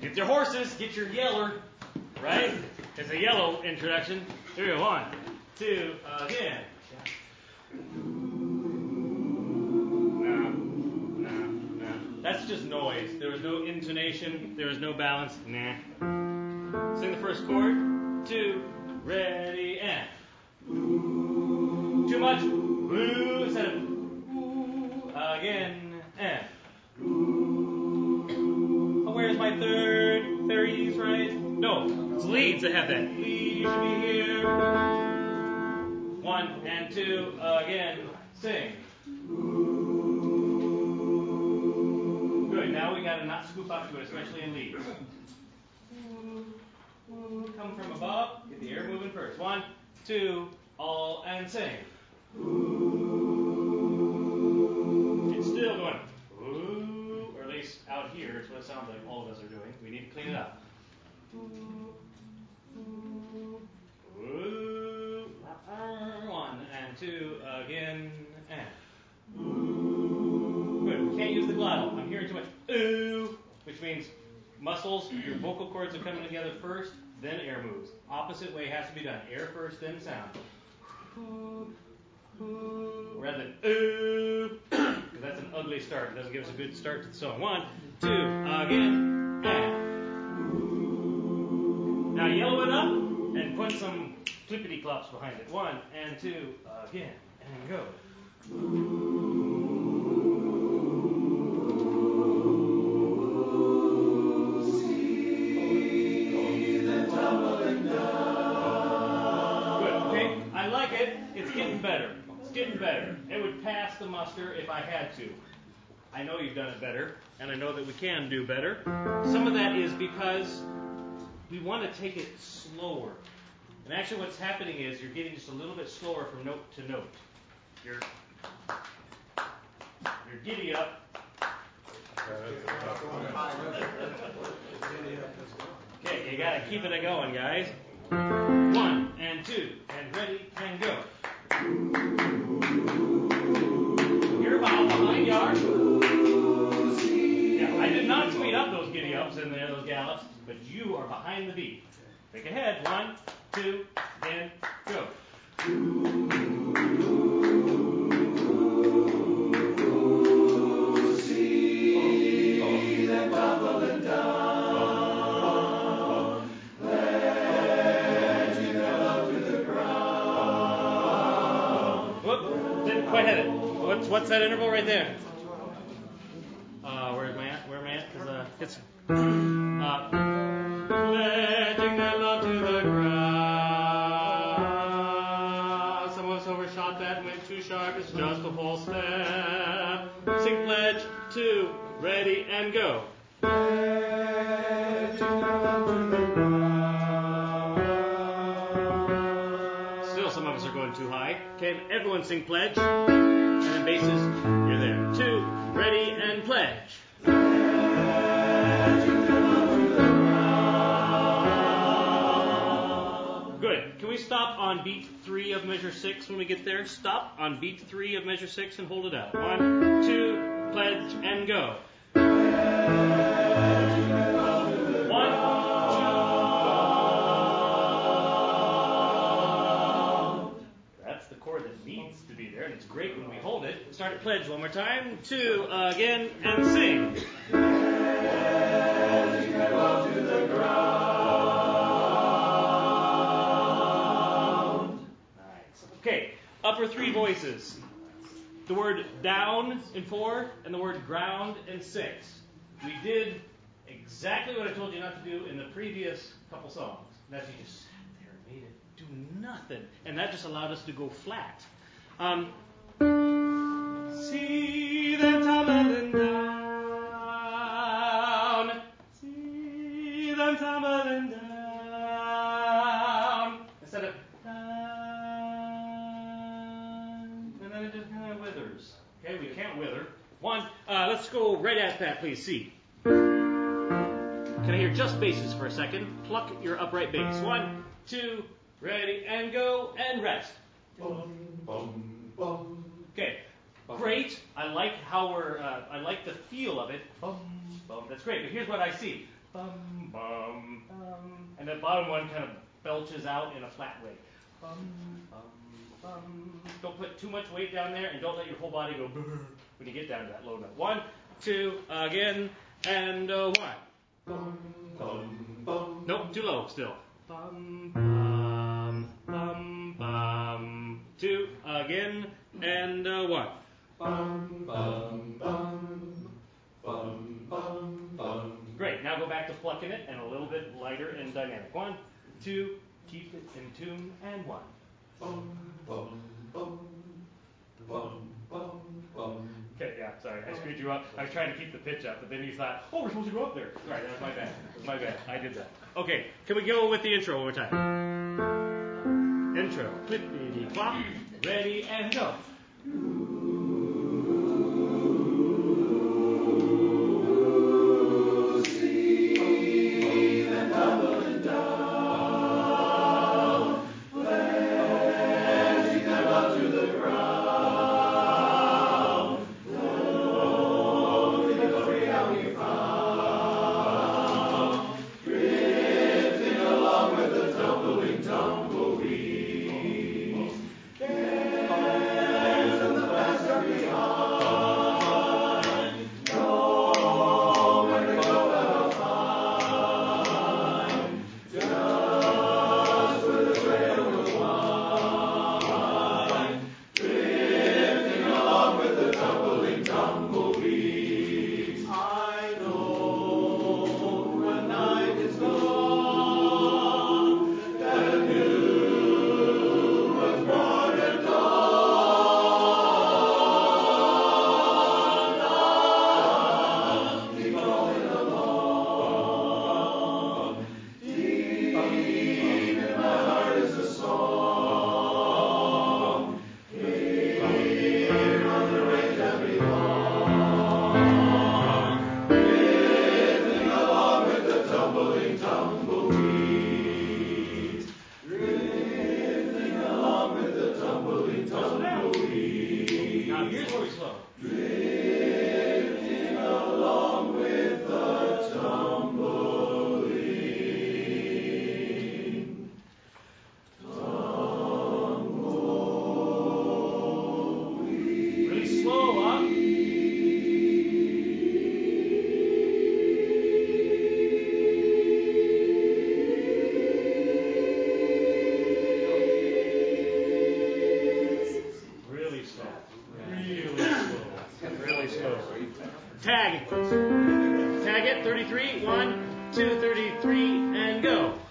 Get your horses, get your yeller, right? It's a yellow introduction. Here we go. 1, 2, again. No. That's just noise. There was no intonation. There was no balance. Nah. Sing the first chord. 2, ready, and. Too much. Ooh, instead of ooh, again, and. Where's my third? Thirties, right? No, it's leads that have that. Lead should be here. 1 and 2, again, sing. Good, now we gotta not scoop up to it, especially in leads. Come from above, get the air moving first. 1, 2, all, and sing. It's still going. Out here, it's what it sounds like all of us are doing. We need to clean it up. 1 and 2, again, and. Good. We can't use the glottal. I'm hearing too much ooh, which means muscles, your vocal cords are coming together first, then air moves. Opposite way has to be done. Air first, then sound. Rather than ooh, because that's an ugly start. It doesn't give us a good start to the song. 1, 2, again, and. Now yellow it up and put some clippity clops behind it. 1 and 2, again, and go. Good, okay? I like it. It's getting better. It's getting better. It would pass the muster if I had to. I know you've done it better, and I know that we can do better. Some of that is because we want to take it slower. And actually what's happening is you're getting just a little bit slower from note to note. You're giddy up. Okay, you got to keep it going, guys. 1 and 2, and ready, and go. Hear about behind you are? Yeah, I did not speed up those giddy ups in there, those gallops, but you are behind the beat. Think ahead. 1, 2, and go. Quite hit it. What's that interval right there? Where am I at? It's pledging their love to the ground. Some of us overshot that and went too sharp. It's just a whole step. Sing pledge, 2, ready, and go. Still, some of us are going too high. Okay, everyone sing pledge. And then basses, you're there. 2, ready, and pledge. Good. Can we stop on beat 3 of measure 6 when we get there? Stop on beat 3 of measure 6 and hold it out. 1, 2, pledge, and go. 1, 2. That's the chord that needs to be there, and it's great when we hold it. Start at pledge one more time. 2, again, and sing. Pledging their love to the ground. Nice. Okay, upper 3 voices. The word down in 4 and the word ground in 6. We did exactly what I told you not to do in the previous couple songs. That's you just sat there and made it do nothing. And that just allowed us to go flat. See them tumbling down. See them tumbling down. Instead of down. And then it just kind of withers. Okay, we can't wither. 1, let's go right at that, please. C. Can I hear just basses for a second? Pluck your upright bass. 1, 2, ready, and go, and rest. Boom, boom, boom. Okay, great. I like how I like the feel of it. Boom, boom. That's great. But here's what I see. bum, bum, bum. And the bottom one kind of belches out in a flat way. Bum, bum, bum. Don't put too much weight down there, and don't let your whole body go brr when you get down to that low note. 1, 2, again, and 1. Bum, bum, bum. Nope, too low still. Bum, bum, bum, bum. 2, again, and 1. Bum, bum, bum, bum, bum, bum. Great, now go back to plucking it and a little bit lighter and dynamic. 1, 2, keep it in tune, and 1. Bum, bum, bum, bum, bum, bum. Okay, yeah, sorry, I screwed you up. I was trying to keep the pitch up, but then you thought, oh, we're supposed to go up there. Sorry, that was my bad. That was my bad. I did that. Okay, can we go with the intro one more time? Intro. Clippity clop. Ready and go. Tag it. Tag it. 33. 1, 2, 33, and go.